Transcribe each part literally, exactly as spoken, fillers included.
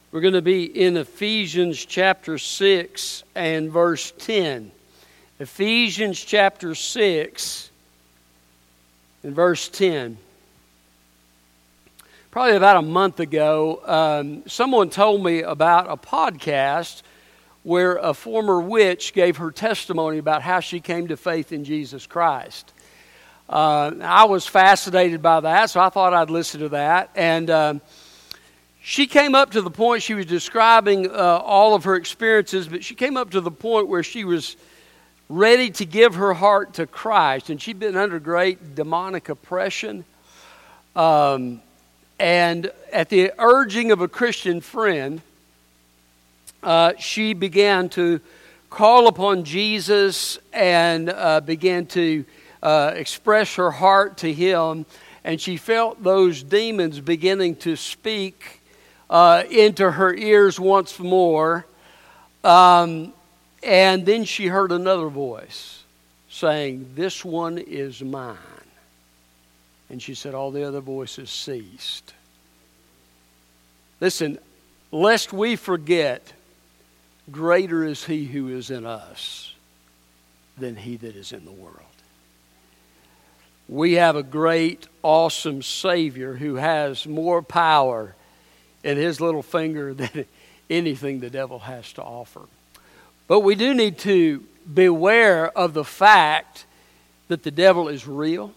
We're going to be in Ephesians chapter six and verse ten. Ephesians chapter six and verse ten. Probably about a month ago, um, someone told me about a podcast where a former witch gave her testimony about how she came to faith in Jesus Christ. Uh, I was fascinated by that, so I thought I'd listen to that. And um, she came up to the point, she was describing uh, all of her experiences, but she came up to the point where she was ready to give her heart to Christ. And she'd been under great demonic oppression. Um, and at the urging of a Christian friend, uh, she began to call upon Jesus and uh, began to uh, express her heart to Him. And she felt those demons beginning to speak Uh, into her ears once more. Um, and then she heard another voice saying, "This one is mine." And she said, all the other voices ceased. Listen, lest we forget, greater is He who is in us than he that is in the world. We have a great, awesome Savior who has more power in His little finger than anything the devil has to offer. But we do need to beware of the fact that the devil is real,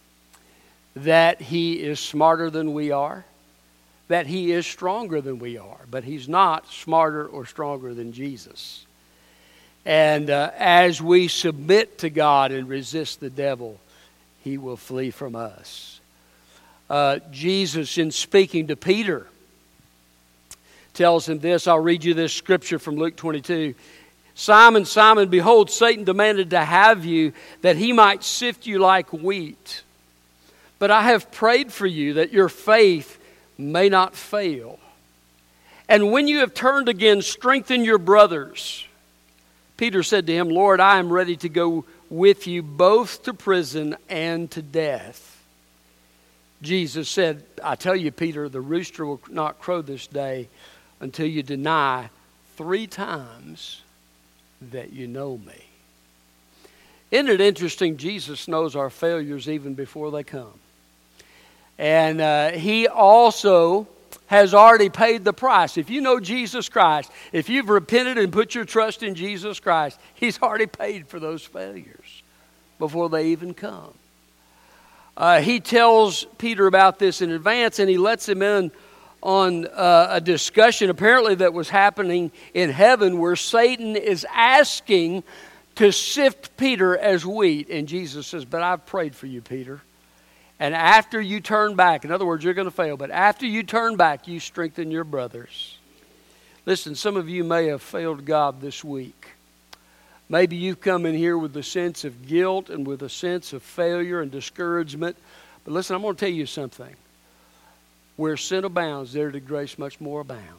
that he is smarter than we are, that he is stronger than we are, but he's not smarter or stronger than Jesus. And uh, as we submit to God and resist the devil, he will flee from us. Uh, Jesus, in speaking to Peter, tells him this. I'll read you this scripture from Luke twenty-two. "Simon, Simon, behold, Satan demanded to have you, that he might sift you like wheat. But I have prayed for you, that your faith may not fail. And when you have turned again, strengthen your brothers." Peter said to him, "Lord, I am ready to go with you both to prison and to death." Jesus said, "I tell you, Peter, the rooster will not crow this day until you deny three times that you know me." Isn't it interesting? Jesus knows our failures even before they come. And uh, He also has already paid the price. If you know Jesus Christ, if you've repented and put your trust in Jesus Christ, He's already paid for those failures before they even come. Uh, he tells Peter about this in advance, and He lets him in on uh, a discussion apparently that was happening in heaven, where Satan is asking to sift Peter as wheat. And Jesus says, "But I've prayed for you, Peter. And after you turn back," in other words, you're going to fail, "but after you turn back, you strengthen your brothers." Listen, some of you may have failed God this week. Maybe you've come in here with a sense of guilt and with a sense of failure and discouragement. But listen, I'm going to tell you something. Where sin abounds, there did grace much more abound.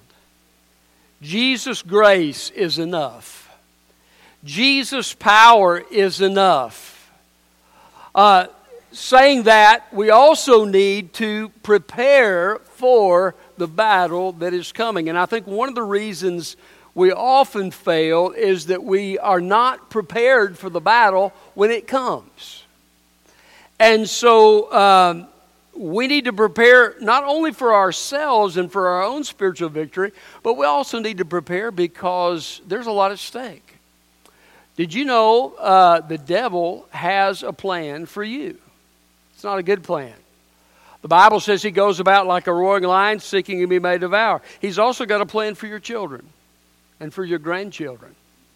Jesus' grace is enough. Jesus' power is enough. Uh, saying that, we also need to prepare for the battle that is coming. And I think one of the reasons we often fail is that we are not prepared for the battle when it comes. And so Um, we need to prepare not only for ourselves and for our own spiritual victory, but we also need to prepare because there's a lot at stake. Did you know uh, the devil has a plan for you? It's not a good plan. The Bible says he goes about like a roaring lion, seeking whom he may devour. He's also got a plan for your children and for your grandchildren.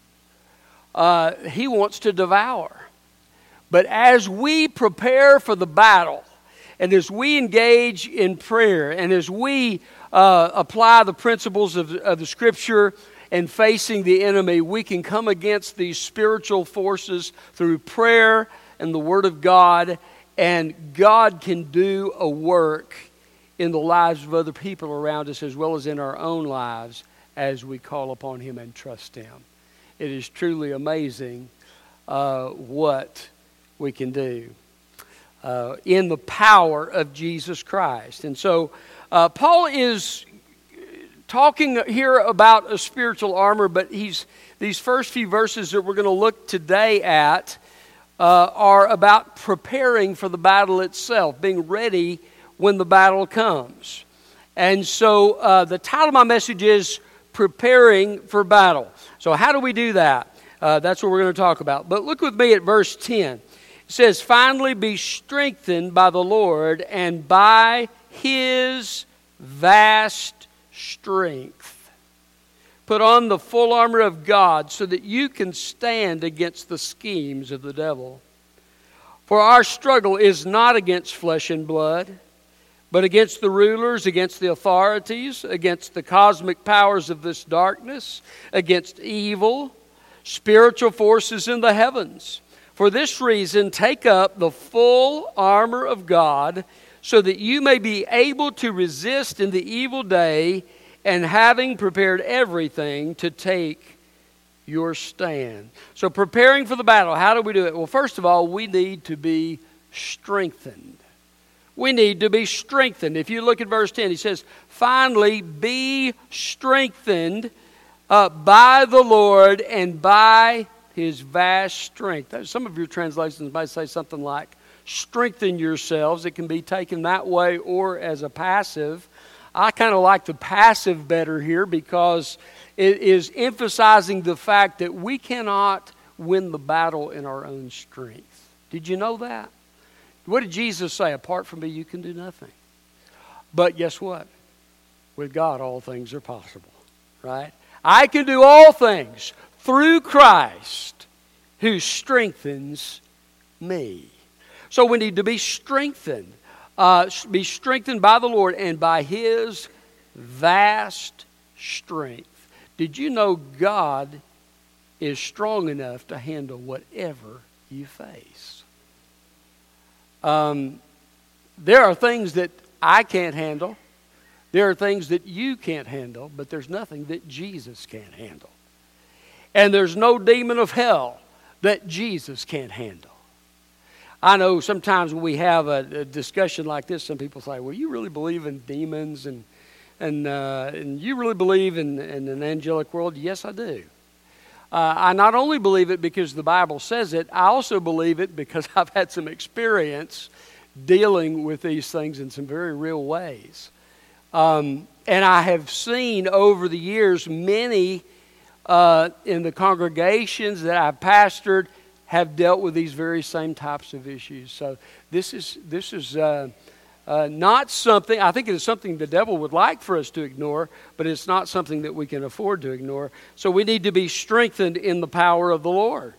Uh, he wants to devour. But as we prepare for the battle, and as we engage in prayer, and as we uh, apply the principles of, of the Scripture and facing the enemy, we can come against these spiritual forces through prayer and the Word of God, and God can do a work in the lives of other people around us as well as in our own lives as we call upon Him and trust Him. It is truly amazing uh, what we can do uh, in the power of Jesus Christ. And so uh, Paul is talking here about a spiritual armor, but he's these first few verses that we're going to look today at uh, are about preparing for the battle itself, being ready when the battle comes. And so uh, the title of my message is Preparing for Battle. So how do we do that? Uh, that's what we're going to talk about. But look with me at verse ten. It says, "Finally be strengthened by the Lord and by His vast strength. Put on the full armor of God so that you can stand against the schemes of the devil. For our struggle is not against flesh and blood, but against the rulers, against the authorities, against the cosmic powers of this darkness, against evil, spiritual forces in the heavens. For this reason, take up the full armor of God, so that you may be able to resist in the evil day, and having prepared everything, to take your stand." So preparing for the battle, how do we do it? Well, first of all, we need to be strengthened. We need to be strengthened. If you look at verse ten, he says, "Finally be strengthened uh, by the Lord and by His vast strength." Some of your translations might say something like, "strengthen yourselves." It can be taken that way or as a passive. I kind of like the passive better here because it is emphasizing the fact that we cannot win the battle in our own strength. Did you know that? What did Jesus say? "Apart from me, you can do nothing." But guess what? With God, all things are possible, right? I can do all things through Christ who strengthens me. So we need to be strengthened. Uh, be strengthened by the Lord and by His vast strength. Did you know God is strong enough to handle whatever you face? Um, there are things that I can't handle. There are things that you can't handle, but there's nothing that Jesus can't handle. And there's no demon of hell that Jesus can't handle. I know sometimes when we have a, a discussion like this, some people say, "Well, you really believe in demons and and uh, and you really believe in, in an angelic world?" Yes, I do. Uh, I not only believe it because the Bible says it, I also believe it because I've had some experience dealing with these things in some very real ways. Um, and I have seen over the years many uh, in the congregations that I've pastored have dealt with these very same types of issues. So this is this is uh, uh, not something, I think it is something the devil would like for us to ignore, but it's not something that we can afford to ignore. So we need to be strengthened in the power of the Lord.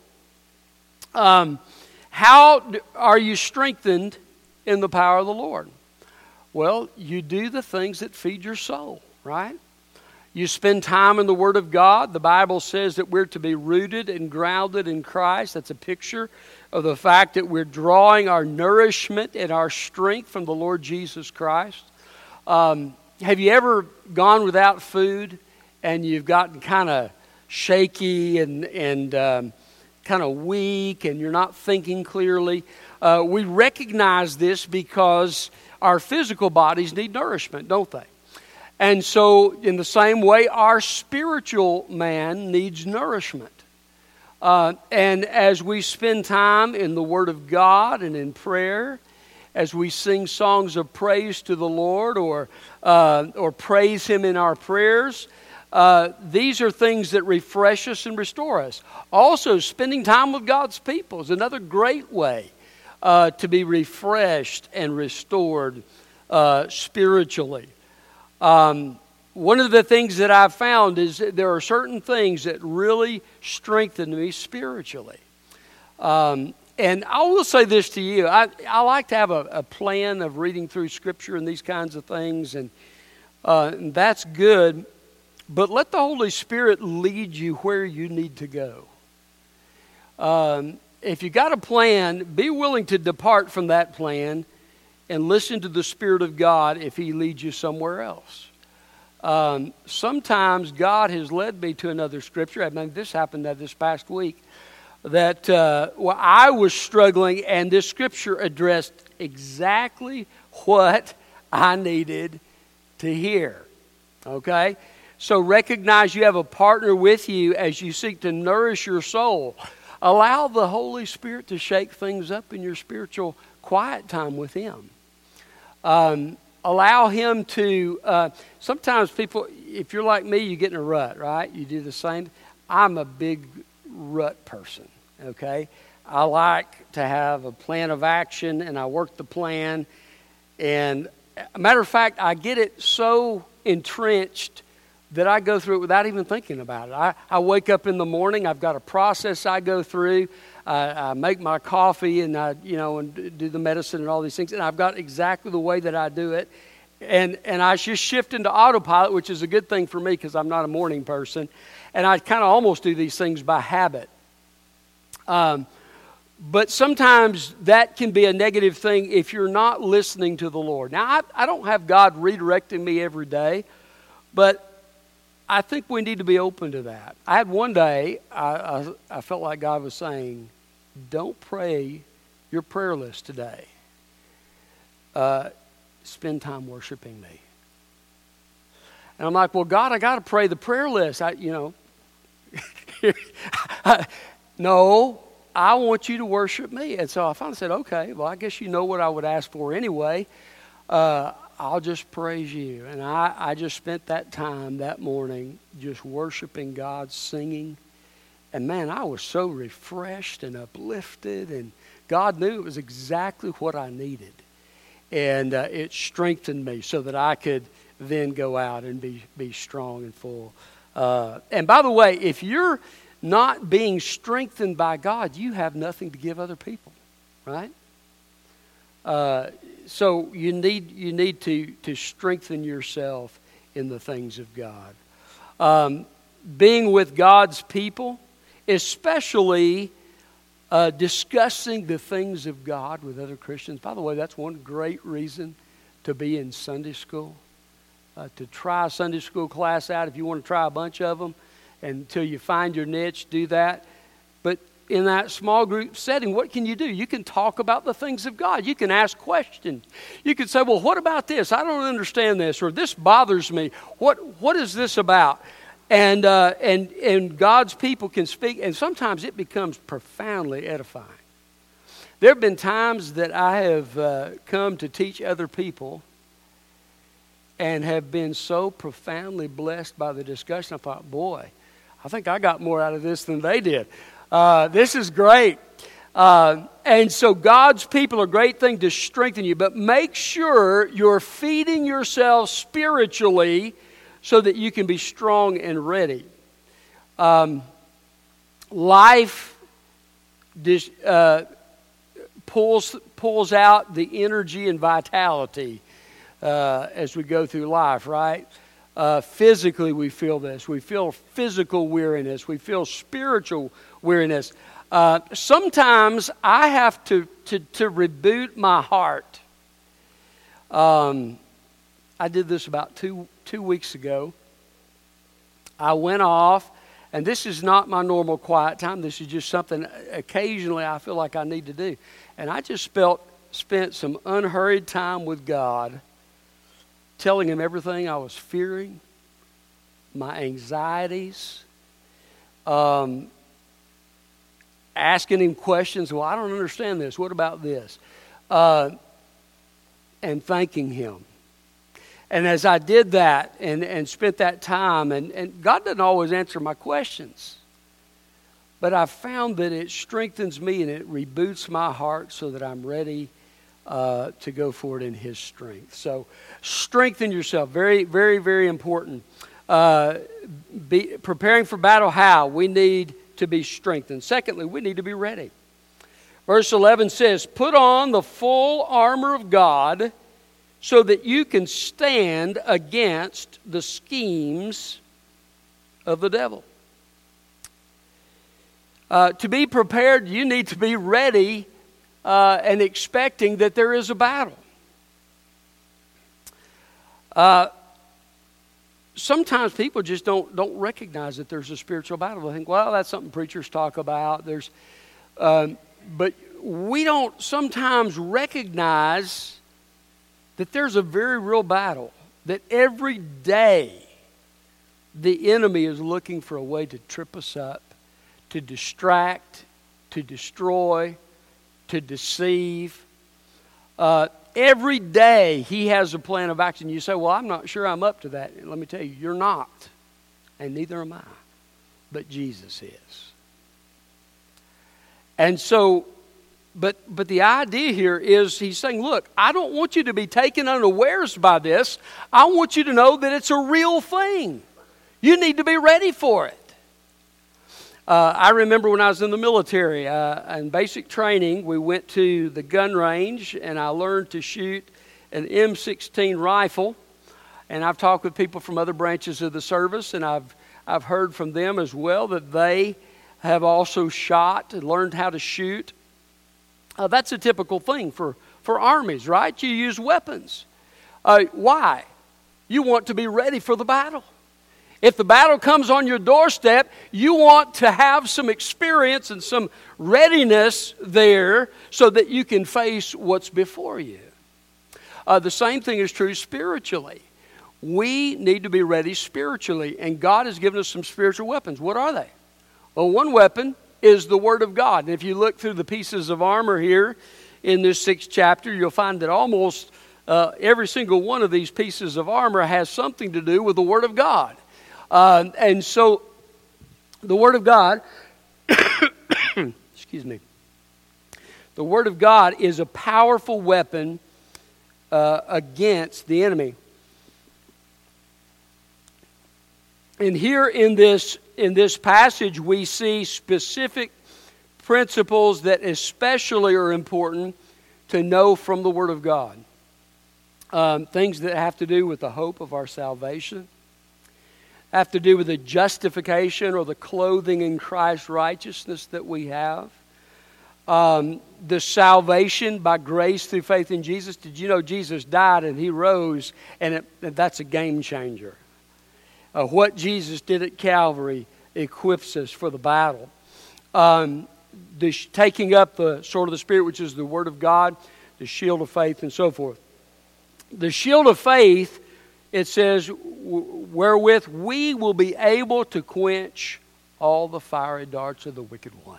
Um, how are you strengthened in the power of the Lord? Well, you do the things that feed your soul, right? You spend time in the Word of God. The Bible says that we're to be rooted and grounded in Christ. That's a picture of the fact that we're drawing our nourishment and our strength from the Lord Jesus Christ. Um, have you ever gone without food and you've gotten kind of shaky and, and um, kind of weak and you're not thinking clearly? Uh, we recognize this because our physical bodies need nourishment, don't they? And so, in the same way, our spiritual man needs nourishment. Uh, and as we spend time in the Word of God and in prayer, as we sing songs of praise to the Lord or uh, or praise Him in our prayers, uh, these are things that refresh us and restore us. Also, spending time with God's people is another great way uh, to be refreshed and restored uh, spiritually. Um, one of the things that I've found is that there are certain things that really strengthen me spiritually. Um, and I will say this to you. I, I like to have a, a plan of reading through Scripture and these kinds of things, and, uh, and that's good. But let the Holy Spirit lead you where you need to go. Um, if you got a plan, be willing to depart from that plan and listen to the Spirit of God if He leads you somewhere else. Um, sometimes God has led me to another scripture. I mean, this happened this past week. That uh, well, I was struggling, and this scripture addressed exactly what I needed to hear. Okay? So recognize you have a partner with you as you seek to nourish your soul. Allow the Holy Spirit to shake things up in your spiritual quiet time with Him. Um, allow Him to, uh, sometimes people, if you're like me, you get in a rut, right? You do the same. I'm a big rut person, okay? I like to have a plan of action, and I work the plan. And a matter of fact, I get it so entrenched that I go through it without even thinking about it. I, I wake up in the morning, I've got a process I go through. I, I make my coffee and I, you know, and do the medicine and all these things, and I've got exactly the way that I do it. And and I just shift into autopilot, which is a good thing for me because I'm not a morning person. And I kind of almost do these things by habit. Um, but sometimes that can be a negative thing if you're not listening to the Lord. Now, I, I don't have God redirecting me every day, but I think we need to be open to that. I had one day, I, I, I felt like God was saying, don't pray your prayer list today. Uh, spend time worshiping me. And I'm like, well, God, I got to pray the prayer list. I, you know, no, I want you to worship me. And so I finally said, okay, well, I guess you know what I would ask for anyway. Uh, I'll just praise you. And I, I just spent that time that morning just worshiping God, singing. And man, I was so refreshed and uplifted. And God knew it was exactly what I needed. And uh, it strengthened me so that I could then go out and be, be strong and full. Uh, and by the way, if you're not being strengthened by God, you have nothing to give other people, right? Uh, so you need you need to to strengthen yourself in the things of God. Um, being with God's people, especially uh, discussing the things of God with other Christians. By the way, that's one great reason to be in Sunday school. Uh, to try a Sunday school class out, if you want to try a bunch of them, until you find your niche, do that. But in that small group setting, what can you do? You can talk about the things of God. You can ask questions. You can say, well, what about this? I don't understand this, or this bothers me. What What is this about? And uh, and and God's people can speak, and sometimes it becomes profoundly edifying. There have been times that I have uh, come to teach other people and have been so profoundly blessed by the discussion. I thought, boy, I think I got more out of this than they did. Uh, this is great. Uh, and so God's people are a great thing to strengthen you, but make sure you're feeding yourself spiritually so that you can be strong and ready. Um, life dis, uh, pulls, pulls out the energy and vitality uh, as we go through life, right? Uh, physically, we feel this. We feel physical weariness. We feel spiritual weariness. Uh, sometimes I have to, to, to reboot my heart. Um, I did this about two, two weeks ago. I went off, and this is not my normal quiet time. This is just something occasionally I feel like I need to do. And I just felt, spent some unhurried time with God, telling Him everything I was fearing, my anxieties, um, asking Him questions. Well, I don't understand this. What about this? Uh, and thanking Him. And as I did that and, and spent that time, and, and God doesn't always answer my questions, but I found that it strengthens me and it reboots my heart so that I'm ready Uh, to go forward in His strength. So strengthen yourself. Very, very, very important. Uh, be, preparing for battle, how? We need to be strengthened. Secondly, we need to be ready. Verse eleven says, put on the full armor of God so that you can stand against the schemes of the devil. Uh, to be prepared, you need to be ready Uh, and expecting that there is a battle. Uh, sometimes people just don't don't recognize that there's a spiritual battle. They think, well, that's something preachers talk about. There's, um, but we don't sometimes recognize that there's a very real battle. That every day, the enemy is looking for a way to trip us up, to distract, to destroy, to deceive. Uh, every day he has a plan of action. You say, well, I'm not sure I'm up to that. And let me tell you, you're not. And neither am I. But Jesus is. And so, but but the idea here is he's saying, look, I don't want you to be taken unawares by this. I want you to know that it's a real thing. You need to be ready for it. Uh, I remember when I was in the military, uh, in basic training, we went to the gun range and I learned to shoot an M sixteen rifle. And I've talked with people from other branches of the service, and I've I've heard from them as well that they have also shot and learned how to shoot. Uh, that's a typical thing for, for armies, right? You use weapons. Uh, why? You want to be ready for the battle. If the battle comes on your doorstep, you want to have some experience and some readiness there so that you can face what's before you. Uh, the same thing is true spiritually. We need to be ready spiritually, and God has given us some spiritual weapons. What are they? Well, one weapon is the Word of God. And if you look through the pieces of armor here in this sixth chapter, you'll find that almost uh, every single one of these pieces of armor has something to do with the Word of God. Uh, and so, the Word of God, excuse me, the Word of God is a powerful weapon uh, against the enemy. And here in this in this passage, we see specific principles that especially are important to know from the Word of God. Um, things that have to do with the hope of our salvation, have to do with the justification or the clothing in Christ's righteousness that we have. Um, the salvation by grace through faith in Jesus. Did you know Jesus died and He rose, and it, that's a game changer. Uh, what Jesus did at Calvary equips us for the battle. Um, the sh- taking up the sword of the Spirit, which is the Word of God, the shield of faith, and so forth. The shield of faith, it says, w- wherewith we will be able to quench all the fiery darts of the wicked one.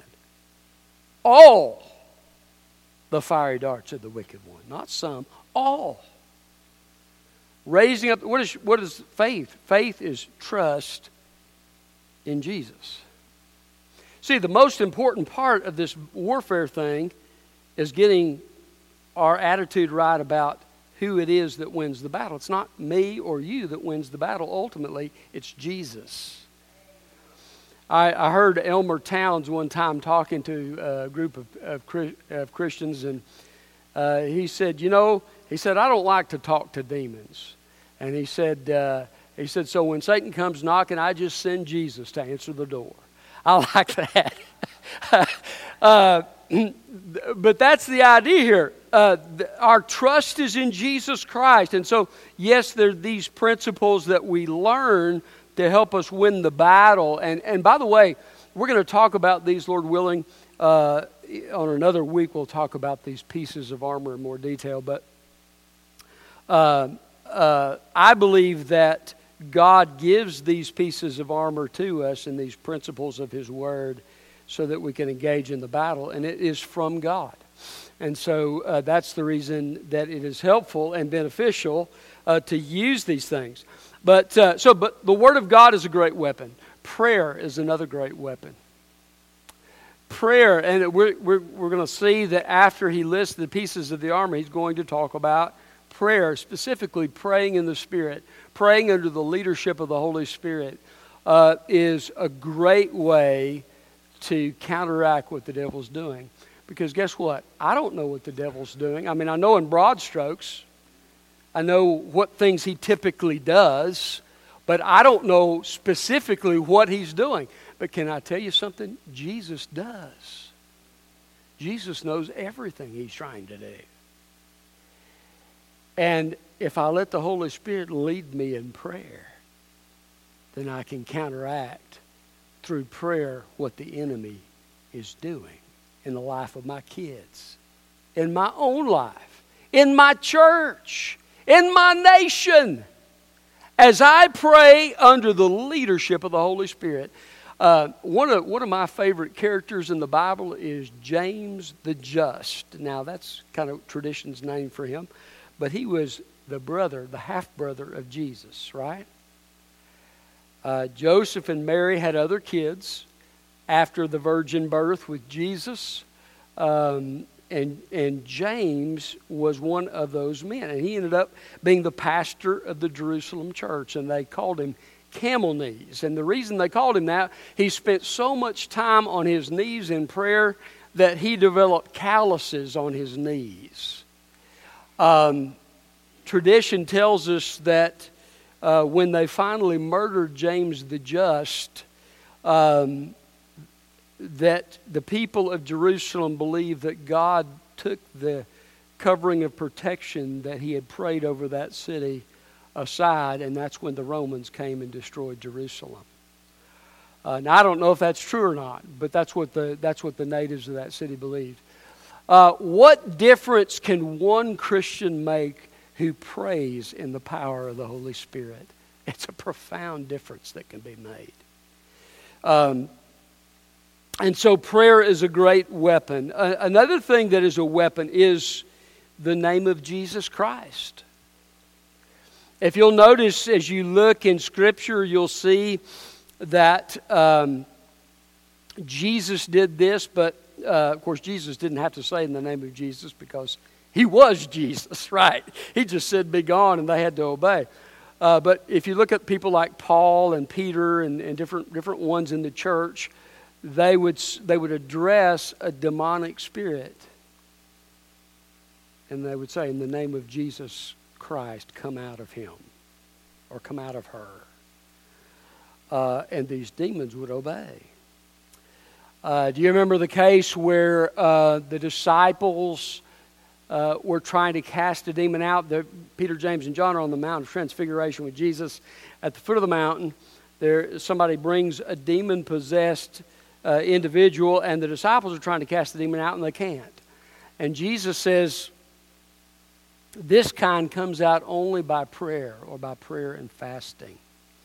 All the fiery darts of the wicked one. Not some, all. Raising up, what is, what is faith? Faith is trust in Jesus. See, the most important part of this warfare thing is getting our attitude right about who it is that wins the battle. It's not me or you that wins the battle. Ultimately, it's Jesus. I, I heard Elmer Towns one time talking to a group of, of, of Christians, and uh, he said, you know, he said, I don't like to talk to demons. And he said, uh, he said, so when Satan comes knocking, I just send Jesus to answer the door. I like that. uh, but that's the idea here. Uh, the, our trust is in Jesus Christ. And so, yes, there are these principles that we learn to help us win the battle. And, and by the way, we're going to talk about these, Lord willing, uh, on another week. We'll talk about these pieces of armor in more detail. But uh, uh, I believe that God gives these pieces of armor to us and these principles of His Word so that we can engage in the battle. And it is from God. And so uh, that's the reason that it is helpful and beneficial uh, to use these things. But uh, so, but the Word of God is a great weapon. Prayer is another great weapon. Prayer, and we're we're we're going to see that after he lists the pieces of the armor, he's going to talk about prayer, specifically praying in the Spirit, praying under the leadership of the Holy Spirit, uh, is a great way to counteract what the devil's doing. Because guess what? I don't know what the devil's doing. I mean, I know in broad strokes. I know what things he typically does, but I don't know specifically what he's doing. But can I tell you something? Jesus does. Jesus knows everything he's trying to do. And if I let the Holy Spirit lead me in prayer, then I can counteract through prayer what the enemy is doing in the life of my kids, in my own life, in my church, in my nation. As I pray under the leadership of the Holy Spirit, uh, one of one of my favorite characters in the Bible is James the Just. Now, that's kind of tradition's name for him, but he was the brother, the half-brother of Jesus, right? Uh, Joseph and Mary had other kids after the virgin birth with Jesus, um, and and James was one of those men, and he ended up being the pastor of the Jerusalem church, and they called him Camel Knees. And the reason they called him that, he spent so much time on his knees in prayer that he developed calluses on his knees. Um, tradition tells us that Uh, when they finally murdered James the Just, um, that the people of Jerusalem believed that God took the covering of protection that he had prayed over that city aside, and that's when the Romans came and destroyed Jerusalem. Uh, now, I don't know if that's true or not, but that's what the, that's what the natives of that city believed. Uh, what difference can one Christian make who prays in the power of the Holy Spirit? It's a profound difference that can be made. Um, and so prayer is a great weapon. Uh, another thing that is a weapon is the name of Jesus Christ. If you'll notice as you look in Scripture, you'll see that um, Jesus did this, but uh, of course Jesus didn't have to say in the name of Jesus because he was Jesus, right? He just said, be gone, and they had to obey. Uh, but if you look at people like Paul and Peter and, and different different ones in the church, they would they would address a demonic spirit. And they would say, in the name of Jesus Christ, come out of him, or come out of her. Uh, and these demons would obey. Uh, do you remember the case where uh, the disciples Uh, were trying to cast a demon out? The, Peter, James, and John are on the Mount of Transfiguration with Jesus. At the foot of the mountain, there somebody brings a demon-possessed uh, individual, and the disciples are trying to cast the demon out, and they can't. And Jesus says, this kind comes out only by prayer, or by prayer and fasting.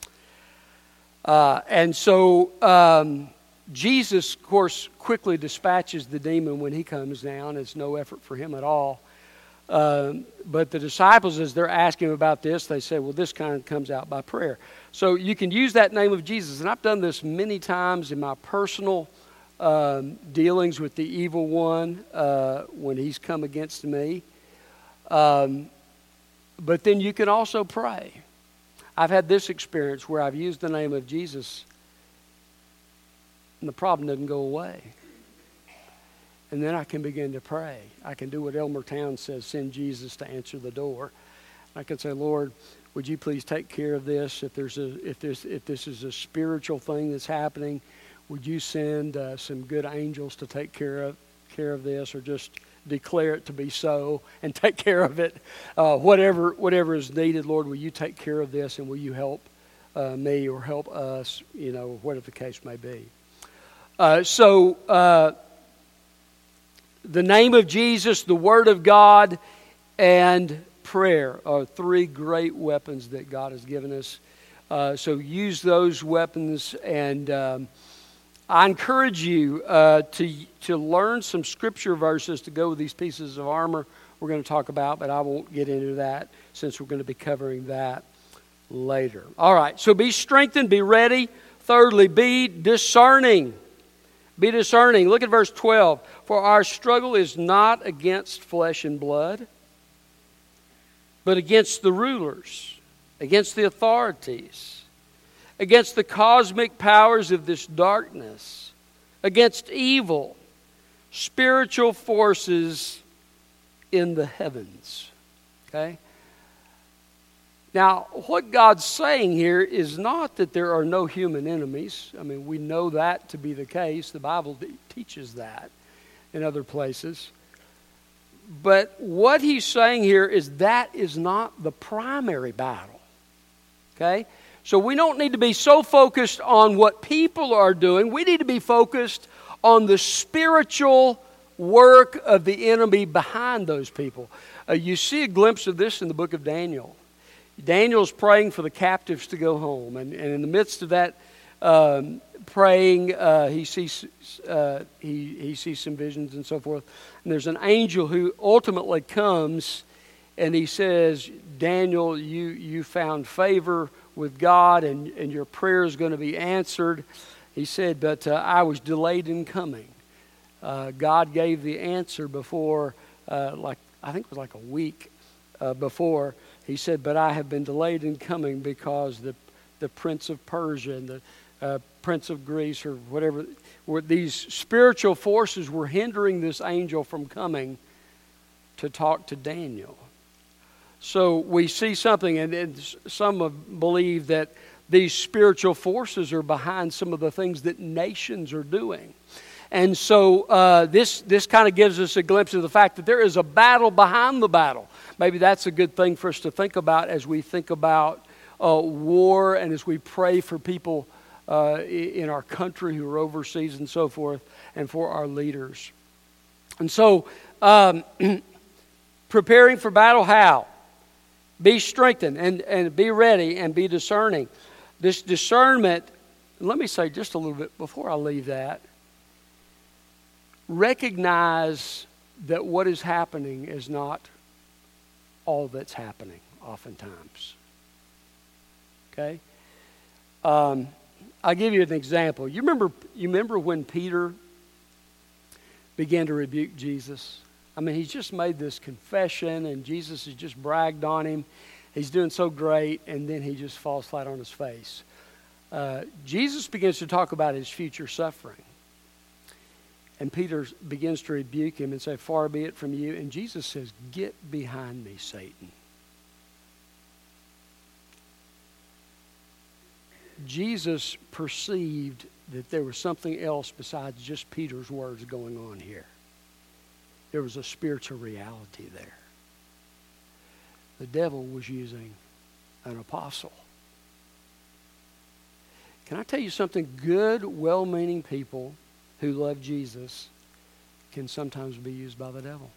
Uh, and so um, Jesus, of course, quickly dispatches the demon when he comes down. It's no effort for him at all. Um, but the disciples, as they're asking him about this, they say, well, this kind comes out by prayer. So you can use that name of Jesus. And I've done this many times in my personal um, dealings with the evil one uh, when he's come against me. Um, but then you can also pray. I've had this experience where I've used the name of Jesus and the problem doesn't go away. And then I can begin to pray. I can do what Elmer Towns says, send Jesus to answer the door. I can say, Lord, would you please take care of this? If there's a, if this, if this is a spiritual thing that's happening, would you send uh, some good angels to take care of care of this, or just declare it to be so and take care of it? Uh, whatever whatever is needed, Lord, will you take care of this, and will you help uh, me or help us? You know, whatever the case may be. Uh, so, uh, the name of Jesus, the Word of God, and prayer are three great weapons that God has given us. Uh, so use those weapons, and um, I encourage you uh, to to learn some Scripture verses to go with these pieces of armor we're going to talk about, but I won't get into that since we're going to be covering that later. All right, so be strengthened, be ready. Thirdly, be discerning. Be discerning. Look at verse twelve. For our struggle is not against flesh and blood, but against the rulers, against the authorities, against the cosmic powers of this darkness, against evil, spiritual forces in the heavens. Okay? Now, what God's saying here is not that there are no human enemies. I mean, we know that to be the case. The Bible teaches that in other places. But what he's saying here is that is not the primary battle. Okay? So we don't need to be so focused on what people are doing. We need to be focused on the spiritual work of the enemy behind those people. Uh, you see a glimpse of this in the book of Daniel. Daniel's praying for the captives to go home. And, and in the midst of that um, praying, uh, he sees uh, he, he sees some visions and so forth. And there's an angel who ultimately comes and he says, Daniel, you, you found favor with God and, and your prayer is going to be answered. He said, but uh, I was delayed in coming. Uh, God gave the answer before, uh, like I think it was like a week uh, before. He said, but I have been delayed in coming because the the prince of Persia and the uh, prince of Greece or whatever, were these spiritual forces were hindering this angel from coming to talk to Daniel. So we see something, and, and some have believe that these spiritual forces are behind some of the things that nations are doing. And so uh, this this kind of gives us a glimpse of the fact that there is a battle behind the battle. Maybe that's a good thing for us to think about as we think about uh, war and as we pray for people uh, in our country who are overseas and so forth, and for our leaders. And so, um, preparing for battle, how? Be strengthened and, and be ready and be discerning. This discernment, let me say just a little bit before I leave that. Recognize that what is happening is not all that's happening oftentimes. Okay? Um, I'll give you an example. You remember, you remember when Peter began to rebuke Jesus? I mean, he's just made this confession and Jesus has just bragged on him. He's doing so great, and then he just falls flat on his face. Uh, Jesus begins to talk about his future suffering. And Peter begins to rebuke him and say, far be it from you. And Jesus says, get behind me, Satan. Jesus perceived that there was something else besides just Peter's words going on here. There was a spiritual reality there. The devil was using an apostle. Can I tell you something? Good, well-meaning people who love Jesus can sometimes be used by the devil.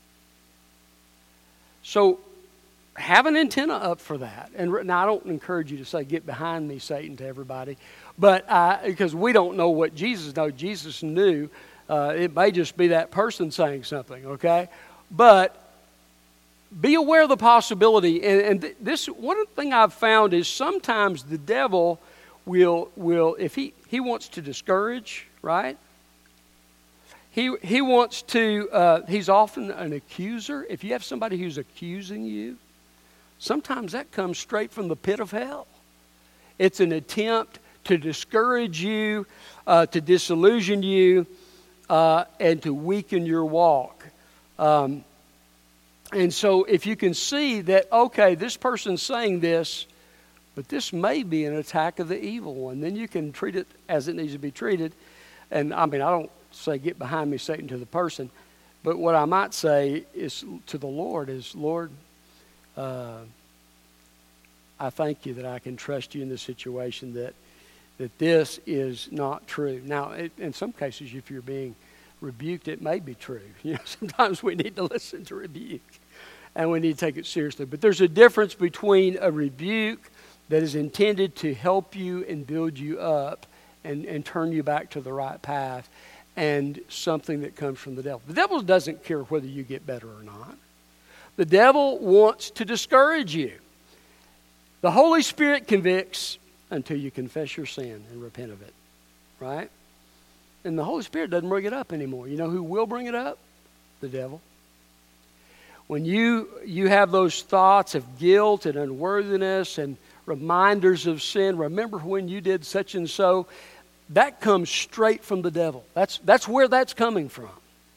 So have an antenna up for that. And now I don't encourage you to say, get behind me, Satan, to everybody. But I, because we don't know what Jesus knows. Jesus knew. Uh, it may just be that person saying something, okay? But be aware of the possibility. And, and th- this one thing I've found is sometimes the devil will, will if he, he wants to discourage, right? He he wants to, uh, he's often an accuser. If you have somebody who's accusing you, sometimes that comes straight from the pit of hell. It's an attempt to discourage you, uh, to disillusion you, uh, and to weaken your walk. Um, and so if you can see that, okay, this person's saying this, but this may be an attack of the evil one, then you can treat it as it needs to be treated. And I mean, I don't say, get behind me, Satan, to the person. But what I might say is to the Lord is, Lord, uh, I thank you that I can trust you in this situation, that that this is not true. Now, it, in some cases, if you're being rebuked, it may be true. You know, sometimes we need to listen to rebuke, and we need to take it seriously. But there's a difference between a rebuke that is intended to help you and build you up and, and turn you back to the right path, and something that comes from the devil. The devil doesn't care whether you get better or not. The devil wants to discourage you. The Holy Spirit convicts until you confess your sin and repent of it, right? And the Holy Spirit doesn't bring it up anymore. You know who will bring it up? The devil. When you you have those thoughts of guilt and unworthiness and reminders of sin, remember when you did such and so, that comes straight from the devil. That's, that's where that's coming from.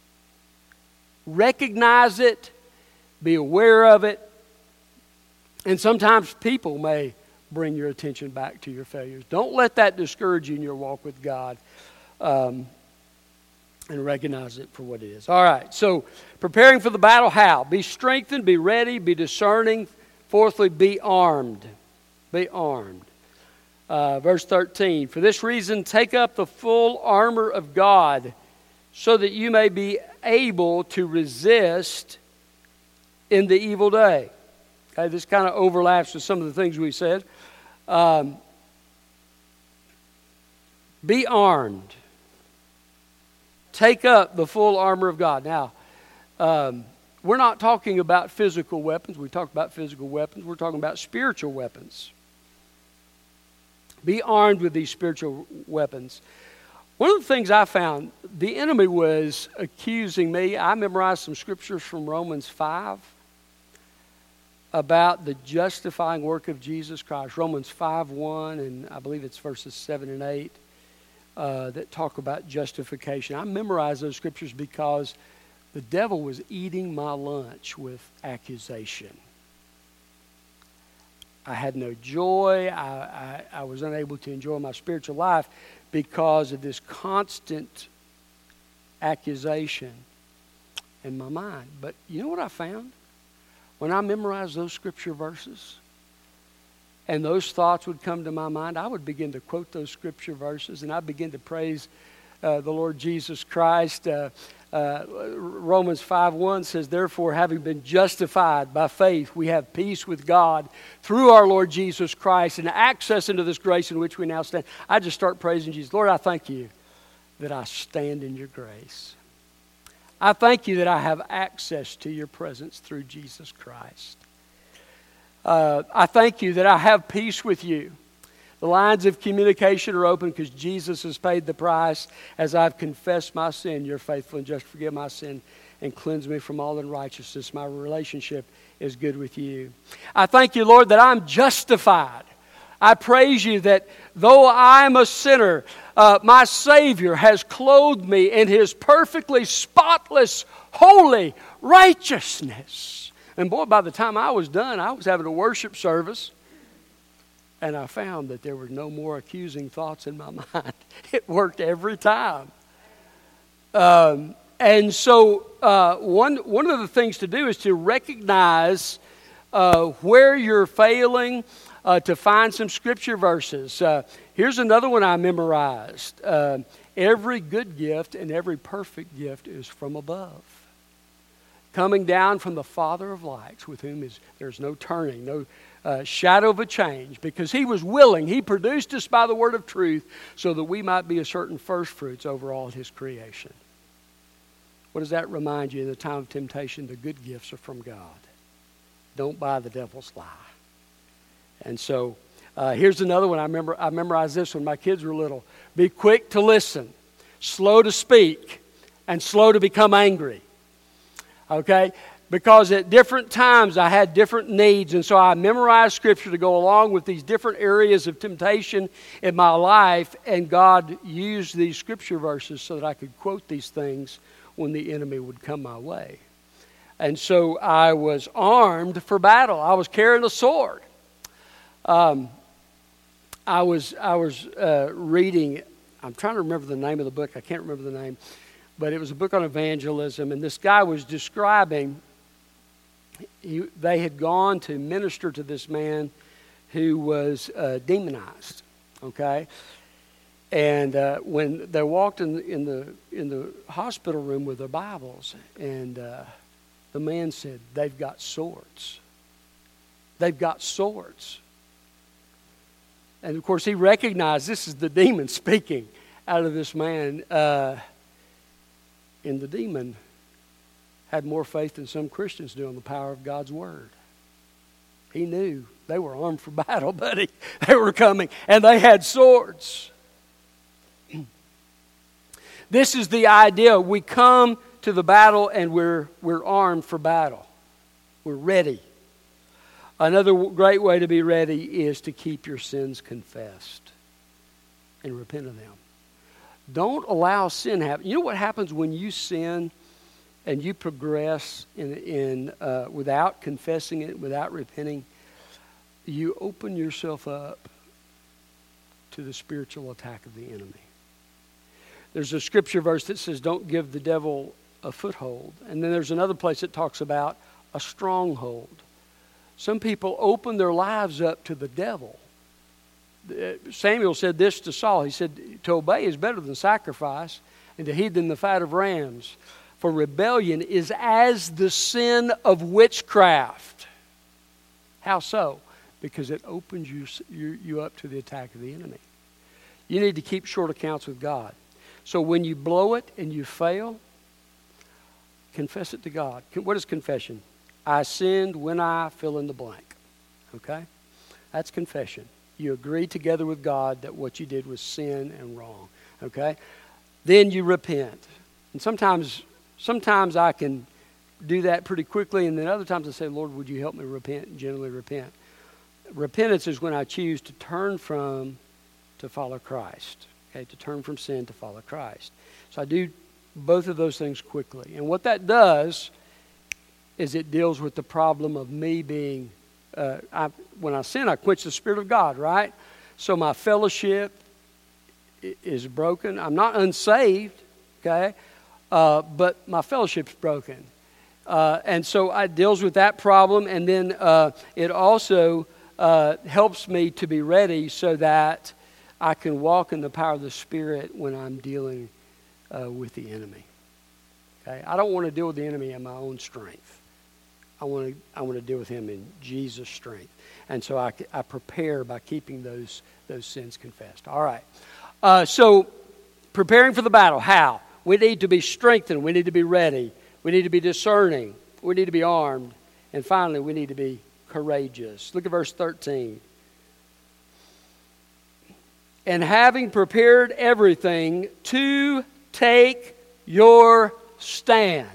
Recognize it, be aware of it, and sometimes people may bring your attention back to your failures. Don't let that discourage you in your walk with God, um, and recognize it for what it is. All right, so preparing for the battle, how? Be strengthened, be ready, be discerning. Fourthly, be armed. Be armed. Uh, verse thirteen, for this reason take up the full armor of God so that you may be able to resist in the evil day. Okay, this kind of overlaps with some of the things we said. Um, be armed. Take up the full armor of God. Now, um, we're not talking about physical weapons. We talk about physical weapons. We're talking about spiritual weapons. Be armed with these spiritual weapons. One of the things I found, the enemy was accusing me. I memorized some scriptures from Romans five about the justifying work of Jesus Christ. Romans five one, and I believe it's verses seven and eight, uh, that talk about justification. I memorized those scriptures because the devil was eating my lunch with accusation. I had no joy. I, I, I was unable to enjoy my spiritual life because of this constant accusation in my mind. But you know what I found? When I memorized those scripture verses and those thoughts would come to my mind, I would begin to quote those scripture verses and I'd begin to praise uh, the Lord Jesus Christ. Uh, Uh, Romans five one says, therefore, having been justified by faith, we have peace with God through our Lord Jesus Christ and access into this grace in which we now stand. I just start praising Jesus. Lord, I thank you that I stand in your grace. I thank you that I have access to your presence through Jesus Christ. Uh, I thank you that I have peace with you. The lines of communication are open because Jesus has paid the price. As I've confessed my sin, you're faithful and just to forgive my sin and cleanse me from all unrighteousness. My relationship is good with you. I thank you, Lord, that I'm justified. I praise you that though I'm a sinner, uh, my Savior has clothed me in his perfectly spotless, holy righteousness. And boy, by the time I was done, I was having a worship service. And I found that there were no more accusing thoughts in my mind. It worked every time. Um, and so uh, one, one of the things to do is to recognize uh, where you're failing, uh, to find some scripture verses. Uh, here's another one I memorized. Uh, every good gift and every perfect gift is from above, coming down from the Father of lights, with whom is there's no turning, no Uh, shadow of a change, because he was willing. He produced us by the word of truth so that we might be a certain first fruits over all his creation. What does that remind you in the time of temptation? The good gifts are from God. Don't buy the devil's lie. And so uh, here's another one. I remember I memorized this when my kids were little. Be quick to listen, slow to speak, and slow to become angry. Okay? Because at different times I had different needs, and so I memorized scripture to go along with these different areas of temptation in my life, and God used these scripture verses so that I could quote these things when the enemy would come my way. And so I was armed for battle. I was carrying a sword. Um, I was I was uh, reading, I'm trying to remember the name of the book, I can't remember the name, but it was a book on evangelism, and this guy was describing He, they had gone to minister to this man who was uh, demonized, okay? And uh, when they walked in, in the in the hospital room with their Bibles, and uh, the man said, they've got swords. They've got swords. And of course he recognized this is the demon speaking out of this man. Uh, and the demon had more faith than some Christians do on the power of God's word. He knew they were armed for battle, buddy. They were coming, and they had swords. This is the idea. We come to the battle, and we're we're armed for battle. We're ready. Another great way to be ready is to keep your sins confessed and repent of them. Don't allow sin to happen. You know what happens when you sin and you progress in, in uh, without confessing it, without repenting? You open yourself up to the spiritual attack of the enemy. There's a scripture verse that says, don't give the devil a foothold. And then there's another place that talks about a stronghold. Some people open their lives up to the devil. Samuel said this to Saul. He said, to obey is better than sacrifice, and to heed than the fat of rams. For rebellion is as the sin of witchcraft. How so? Because it opens you, you, you up to the attack of the enemy. You need to keep short accounts with God. So when you blow it and you fail, confess it to God. What is confession? I sinned when I fill in the blank. Okay? That's confession. You agree together with God that what you did was sin and wrong. Okay? Then you repent. And sometimes, sometimes I can do that pretty quickly, and then other times I say, Lord, would you help me repent and generally repent? Repentance is when I choose to turn from to follow Christ. Okay, to turn from sin to follow Christ. So I do both of those things quickly. And what that does is it deals with the problem of me being, uh, I, when I sin, I quench the Spirit of God, right? So my fellowship is broken. I'm not unsaved, okay? Uh, but my fellowship's broken. Uh, and so it deals with that problem, and then uh, it also uh, helps me to be ready so that I can walk in the power of the Spirit when I'm dealing uh, with the enemy. Okay, I don't want to deal with the enemy in my own strength. I want to I want to deal with him in Jesus' strength, and so I, I prepare by keeping those those sins confessed. All right, uh, so preparing for the battle. How? We need to be strengthened. We need to be ready. We need to be discerning. We need to be armed. And finally, we need to be courageous. Look at verse thirteen. And having prepared everything, to take your stand.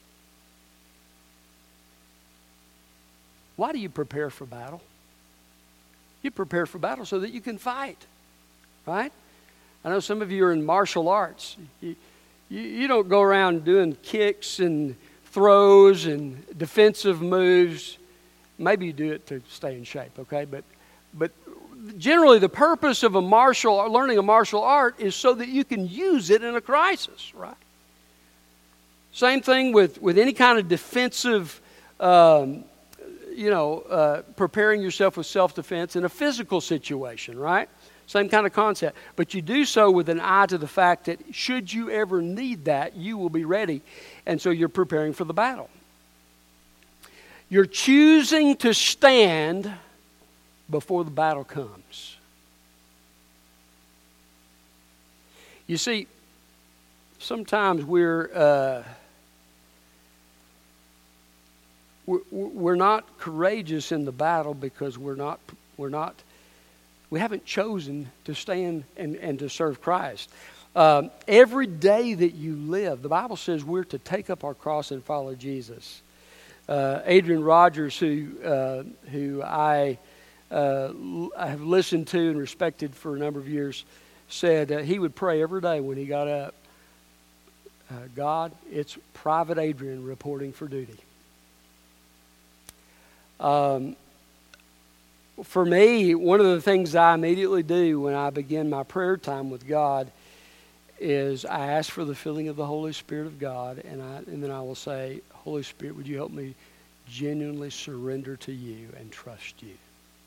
Why do you prepare for battle? You prepare for battle so that you can fight, right? I know some of you are in martial arts. You, You, you don't go around doing kicks and throws and defensive moves. Maybe you do it to stay in shape, okay? But but generally the purpose of a martial learning a martial art is so that you can use it in a crisis, right? Same thing with, with any kind of defensive, um, you know, uh, preparing yourself with self-defense in a physical situation, right? Same kind of concept. But you do so with an eye to the fact that should you ever need that, you will be ready. And so you're preparing for the battle. You're choosing to stand before the battle comes. You see, sometimes we're, uh, we're we're not courageous in the battle because we're not we're not We haven't chosen to stand and, and to serve Christ. Um, every day that you live, the Bible says we're to take up our cross and follow Jesus. Uh, Adrian Rogers, who uh, who I, uh, I have listened to and respected for a number of years, said uh, he would pray every day when he got up, uh, God, it's Private Adrian reporting for duty. Um For me, one of the things I immediately do when I begin my prayer time with God is I ask for the filling of the Holy Spirit of God, and I and then I will say, Holy Spirit, would you help me genuinely surrender to you and trust you?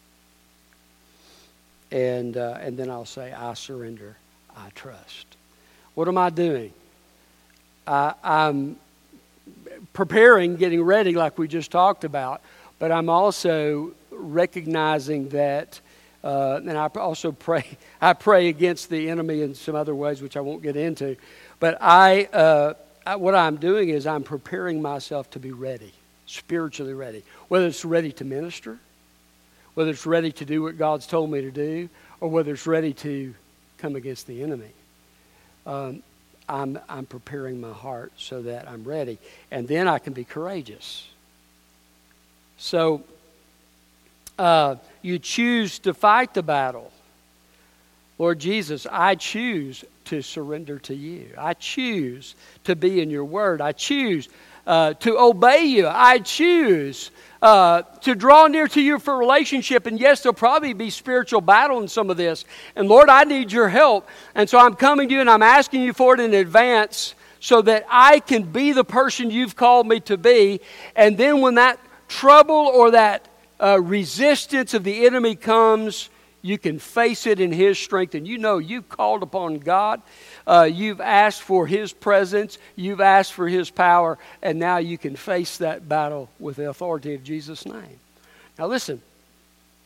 And uh, and then I'll say, I surrender, I trust. What am I doing? I, I'm preparing, getting ready, like we just talked about, but I'm also recognizing that, uh, and I also pray, I pray against the enemy in some other ways, which I won't get into. But I, uh, I, what I'm doing is I'm preparing myself to be ready, spiritually ready. Whether it's ready to minister, whether it's ready to do what God's told me to do, or whether it's ready to come against the enemy. Um, I'm, I'm preparing my heart so that I'm ready. And then I can be courageous. So, Uh, you choose to fight the battle. Lord Jesus, I choose to surrender to you. I choose to be in your word. I choose uh, to obey you. I choose uh, to draw near to you for relationship. And yes, there'll probably be spiritual battle in some of this. And Lord, I need your help. And so I'm coming to you and I'm asking you for it in advance so that I can be the person you've called me to be. And then when that trouble or that Uh, resistance of the enemy comes, you can face it in his strength. And you know you've called upon God. Uh, you've asked for his presence. You've asked for his power. And now you can face that battle with the authority of Jesus' name. Now listen,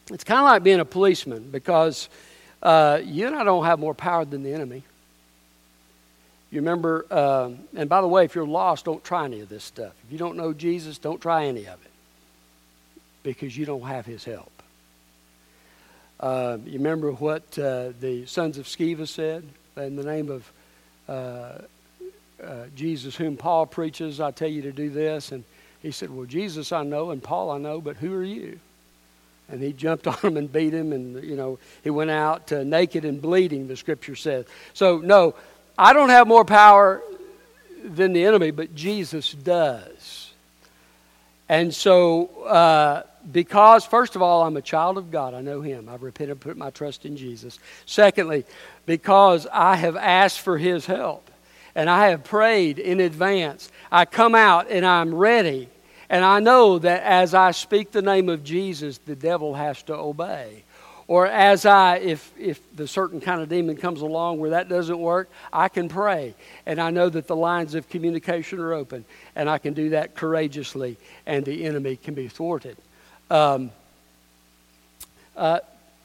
It's kind of like being a policeman, because uh, you and I don't have more power than the enemy. You remember, um, and by the way, if you're lost, don't try any of this stuff. If you don't know Jesus, don't try any of it, because you don't have his help. Uh, you remember what uh, the sons of Sceva said? In the name of uh, uh, Jesus, whom Paul preaches, I tell you to do this. And he said, well, Jesus I know, and Paul I know, but who are you? And he jumped on him and beat him, and, you know, he went out uh, naked and bleeding, the scripture says. So, no, I don't have more power than the enemy, but Jesus does. And so, uh, because, first of all, I'm a child of God. I know him. I've repented and put my trust in Jesus. Secondly, because I have asked for his help, and I have prayed in advance, I come out and I'm ready. And I know that as I speak the name of Jesus, the devil has to obey. Or as I, if if the certain kind of demon comes along where that doesn't work, I can pray. And I know that the lines of communication are open. And I can do that courageously, and the enemy can be thwarted. Um, uh,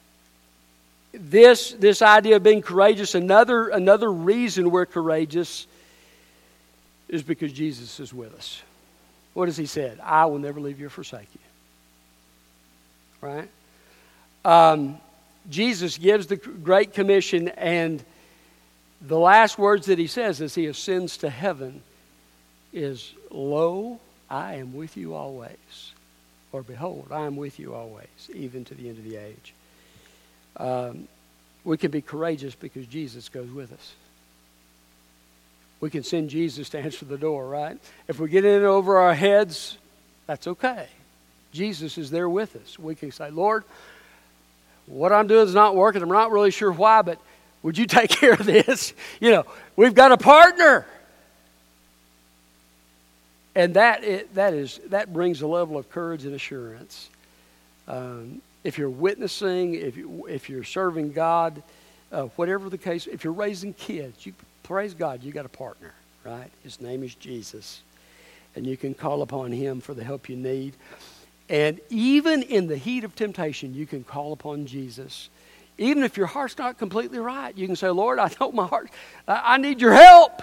this this idea of being courageous, another another reason we're courageous is because Jesus is with us. What has he said? I will never leave you or forsake you. Right? Um, Jesus gives the Great Commission, and the last words that he says as he ascends to heaven is, lo, I am with you always. Or behold, I am with you always, even to the end of the age. Um, we can be courageous because Jesus goes with us. We can send Jesus to answer the door, right? If we get in over our heads, that's okay. Jesus is there with us. We can say, Lord, what I'm doing is not working. I'm not really sure why, but would you take care of this? You know, we've got a partner. And that it, that is that brings a level of courage and assurance. Um, if you're witnessing, if you, if you're serving God, uh, whatever the case, if you're raising kids, you praise God, you got a partner, right? His name is Jesus, and you can call upon him for the help you need. And even in the heat of temptation, you can call upon Jesus. Even if your heart's not completely right, you can say, Lord, I know my heart, I, I need your help.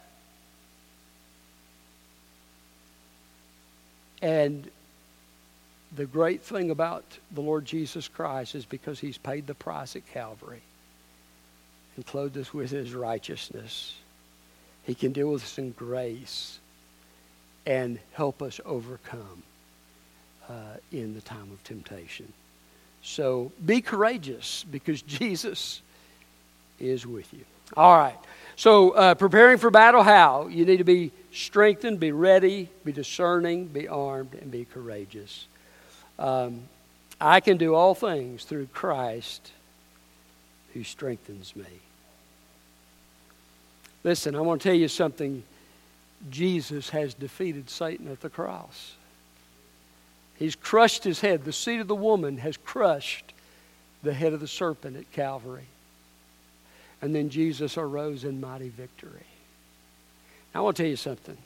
And the great thing about the Lord Jesus Christ is because he's paid the price at Calvary and clothed us with his righteousness, he can deal with us in grace and help us overcome uh, in the time of temptation. So be courageous because Jesus is with you. All right. So uh, preparing for battle, how? You need to be strengthened, be ready, be discerning, be armed, and be courageous. Um, I can do all things through Christ who strengthens me. Listen, I want to tell you something. Jesus has defeated Satan at the cross. He's crushed his head. The seed of the woman has crushed the head of the serpent at Calvary. And then Jesus arose in mighty victory. Now, I want to tell you something.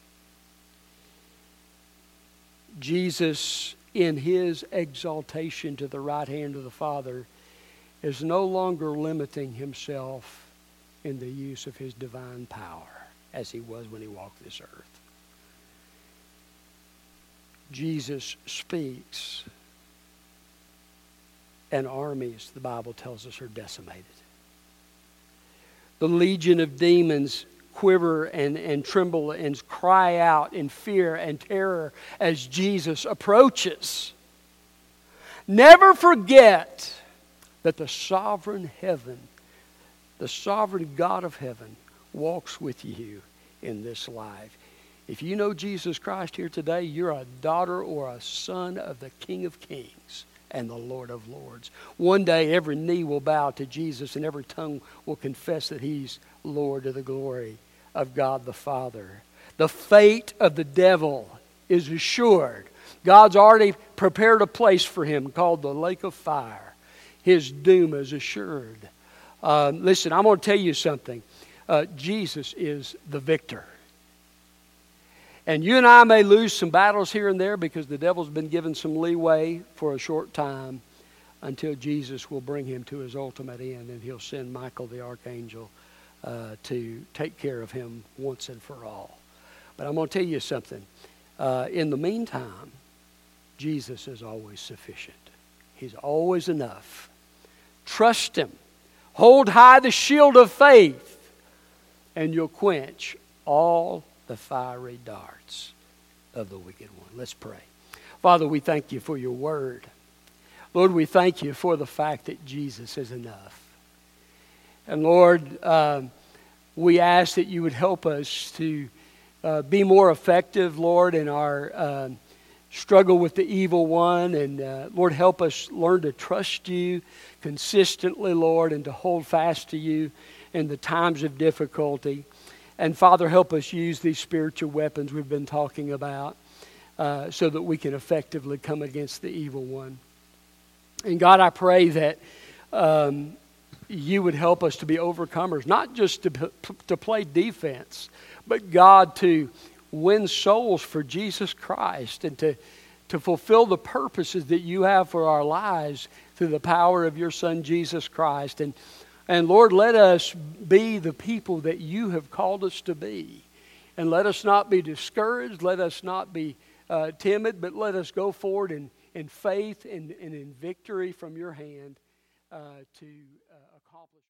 Jesus, in his exaltation to the right hand of the Father, is no longer limiting himself in the use of his divine power as he was when he walked this earth. Jesus speaks, and armies, the Bible tells us, are decimated. The legion of demons quiver and, and tremble and cry out in fear and terror as Jesus approaches. Never forget that the sovereign heaven, the sovereign God of heaven, walks with you in this life. If you know Jesus Christ here today, you're a daughter or a son of the King of Kings and the Lord of Lords. One day every knee will bow to Jesus and every tongue will confess that he's Lord to the glory of God the Father. The fate of the devil is assured. God's already prepared a place for him called the lake of fire. His doom is assured. Uh, listen, I'm going to tell you something. Uh, Jesus is the victor. And you and I may lose some battles here and there because the devil's been given some leeway for a short time. until Jesus will bring him to his ultimate end, and he'll send Michael the archangel uh, to take care of him once and for all. But I'm going to tell you something. Uh, in the meantime, Jesus is always sufficient. He's always enough. Trust him. Hold high the shield of faith, and you'll quench all the fiery darts of the wicked one. Let's pray. Father, we thank you for your word. Lord, we thank you for the fact that Jesus is enough. And Lord, uh, we ask that you would help us to uh, be more effective, Lord, in our uh, struggle with the evil one. And uh, Lord, help us learn to trust you consistently, Lord, and to hold fast to you in the times of difficulty. And Father, help us use these spiritual weapons we've been talking about uh, so that we can effectively come against the evil one. And God, I pray that um, you would help us to be overcomers, not just to, to play defense, but God, to win souls for Jesus Christ and to, to fulfill the purposes that you have for our lives through the power of your Son, Jesus Christ. And, and Lord, let us be the people that you have called us to be. And let us not be discouraged. Let us not be uh, timid, but let us go forward and in faith and, and in victory from your hand uh, to uh, accomplish.